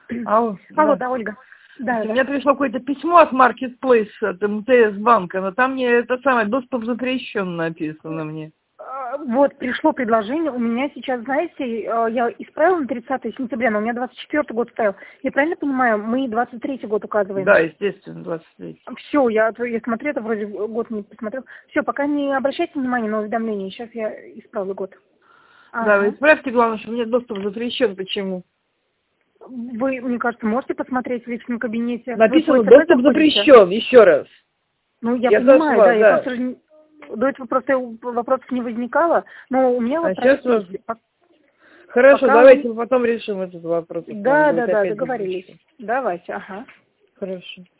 Алло, Алло, да. да, Ольга. Да, Мне пришло какое-то письмо от Marketplace, от МТС банка, но там мне это самое, доступ запрещен написано мне. Вот, пришло предложение. У меня сейчас, знаете, я исправила на 30 сентября, но у меня 24 год стоял. Я правильно понимаю, мы 23 год указываем? Да, естественно, 23. Все, я смотрю, это вроде год не посмотрел. Все, пока не обращайте внимания на уведомления. Сейчас я исправлю год. Да, вы Ага. исправьте, главное, что мне доступ запрещен. Почему? Вы, мне кажется, можете посмотреть в личном кабинете. Написано Вы в ВЦБ доступ заходите? запрещен, еще раз. Ну, я понимаю, зашла, да, я да. просто же до этого просто вопросов не возникало, но у меня А вот сейчас простите, хорошо, пока давайте вы... мы потом решим этот вопрос. Если нам Да, будет да, да, опять договорились. запрещен. Давайте, ага. Хорошо.